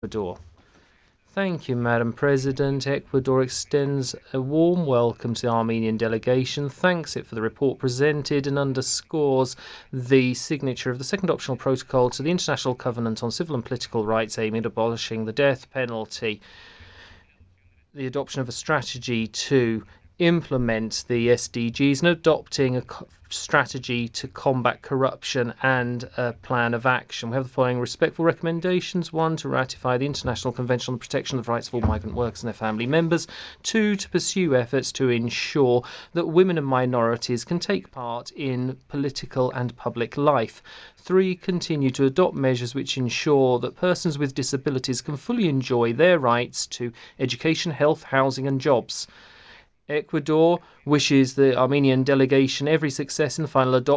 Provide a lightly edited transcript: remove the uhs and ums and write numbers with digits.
Ecuador. Thank you, Madam President. Ecuador extends a warm welcome to the Armenian delegation, thanks it for the report presented, and underscores the signature of the second optional protocol to the International Covenant on Civil and Political Rights aiming at abolishing the death penalty. The adoption of a strategy to implement the SDGs and adopting a strategy to combat corruption and a plan of action. We have the following respectful recommendations. 1, to ratify the International Convention on the Protection of the Rights of all Migrant Workers and their family members. 2, to pursue efforts to ensure that women and minorities can take part in political and public life. 3, continue to adopt measures which ensure that persons with disabilities can fully enjoy their rights to education, health, housing and jobs. Ecuador wishes the Armenian delegation every success in the final adoption